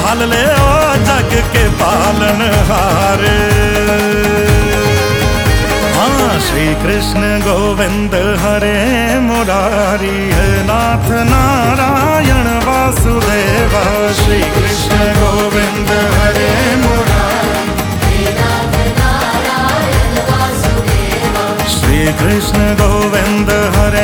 पाल ले ओ जग के पालन हारे। हाँ, श्री कृष्ण गोविंद हरे मुरारी, है नाथ नारायण वासुदेवा। श्री कृष्ण गोविंद हरे मुरारी, हे नाथ नारायण वासुदेवा। श्री कृष्ण गोविंद हरे